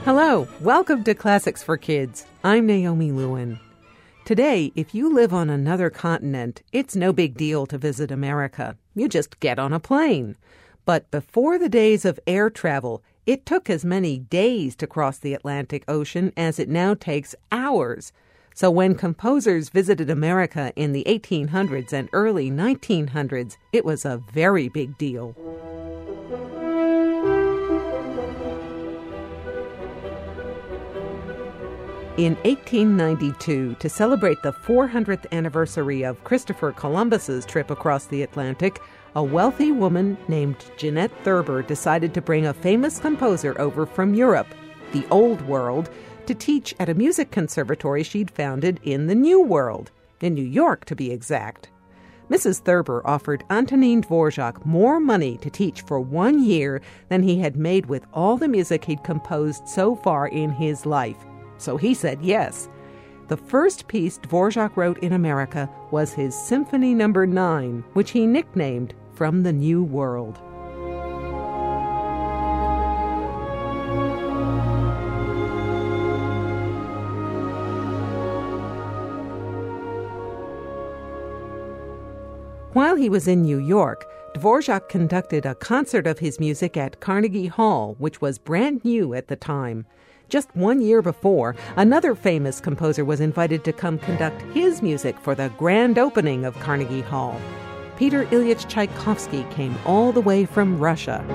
Hello, welcome to Classics for Kids. I'm Naomi Lewin. Today, if you live on another continent, it's no big deal to visit America. You just get on a plane. But before the days of air travel, it took as many days to cross the Atlantic Ocean as it now takes hours. So when composers visited America in the 1800s and early 1900s, it was a very big deal. In 1892, to celebrate the 400th anniversary of Christopher Columbus's trip across the Atlantic, a wealthy woman named Jeanette Thurber decided to bring a famous composer over from Europe, the Old World, to teach at a music conservatory she'd founded in the New World, in New York to be exact. Mrs. Thurber offered Antonin Dvorak more money to teach for 1 year than he had made with all the music he'd composed so far in his life. So he said yes. The first piece Dvorak wrote in America was his Symphony No. 9, which he nicknamed From the New World. While he was in New York, Dvorak conducted a concert of his music at Carnegie Hall, which was brand new at the time. Just 1 year before, another famous composer was invited to come conduct his music for the grand opening of Carnegie Hall. Peter Ilyich Tchaikovsky came all the way from Russia.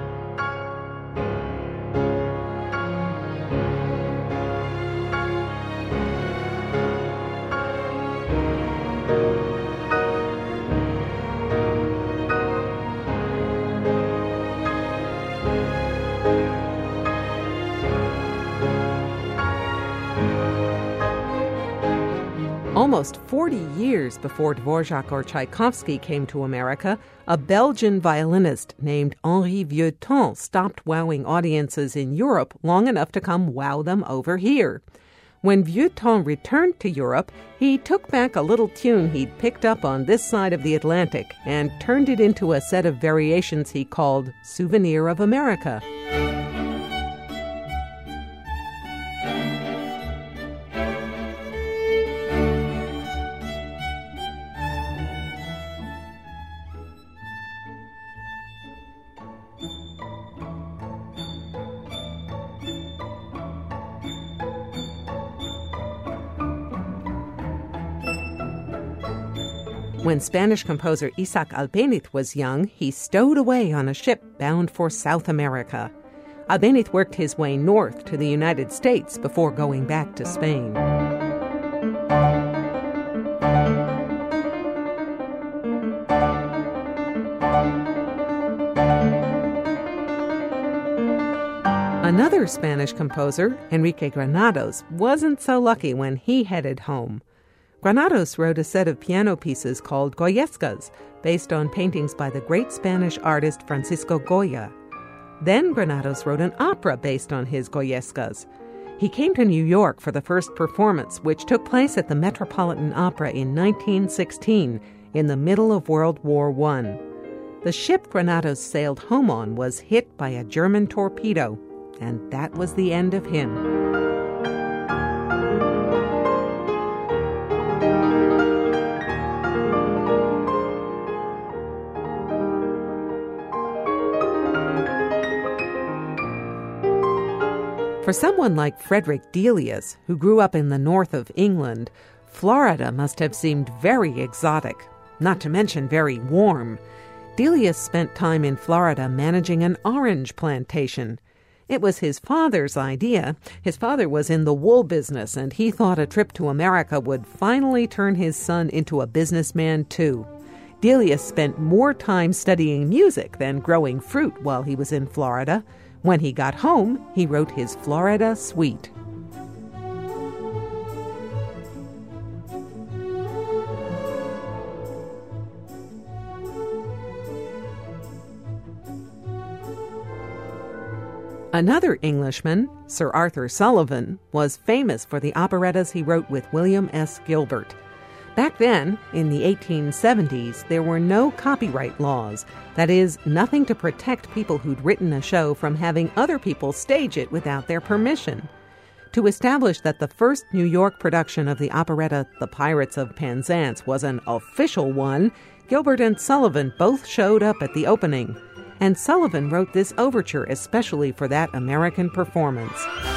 Almost 40 years before Dvorak or Tchaikovsky came to America, a Belgian violinist named Henri Vieuxtemps stopped wowing audiences in Europe long enough to come wow them over here. When Vieuxtemps returned to Europe, he took back a little tune he'd picked up on this side of the Atlantic and turned it into a set of variations he called Souvenir of America. When Spanish composer Isaac Albéniz was young, he stowed away on a ship bound for South America. Albéniz worked his way north to the United States before going back to Spain. Another Spanish composer, Enrique Granados, wasn't so lucky when he headed home. Granados wrote a set of piano pieces called Goyescas, based on paintings by the great Spanish artist Francisco Goya. Then Granados wrote an opera based on his Goyescas. He came to New York for the first performance, which took place at the Metropolitan Opera in 1916, in the middle of World War I. The ship Granados sailed home on was hit by a German torpedo, and that was the end of him. For someone like Frederick Delius, who grew up in the north of England, Florida must have seemed very exotic, not to mention very warm. Delius spent time in Florida managing an orange plantation. It was his father's idea. His father was in the wool business, and he thought a trip to America would finally turn his son into a businessman too. Delius spent more time studying music than growing fruit while he was in Florida. When he got home, he wrote his Florida Suite. Another Englishman, Sir Arthur Sullivan, was famous for the operettas he wrote with William S. Gilbert. Back then, in the 1870s, there were no copyright laws. That is, nothing to protect people who'd written a show from having other people stage it without their permission. To establish that the first New York production of the operetta The Pirates of Penzance was an official one, Gilbert and Sullivan both showed up at the opening. And Sullivan wrote this overture especially for that American performance.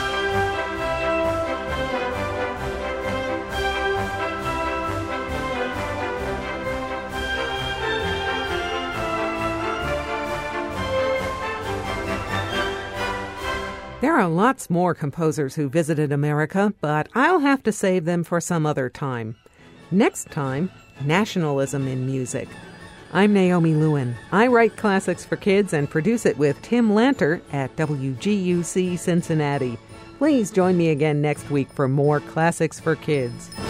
There are lots more composers who visited America, but I'll have to save them for some other time. Next time, nationalism in music. I'm Naomi Lewin. I write classics for kids and produce it with Tim Lanter at WGUC Cincinnati. Please join me again next week for more Classics for Kids.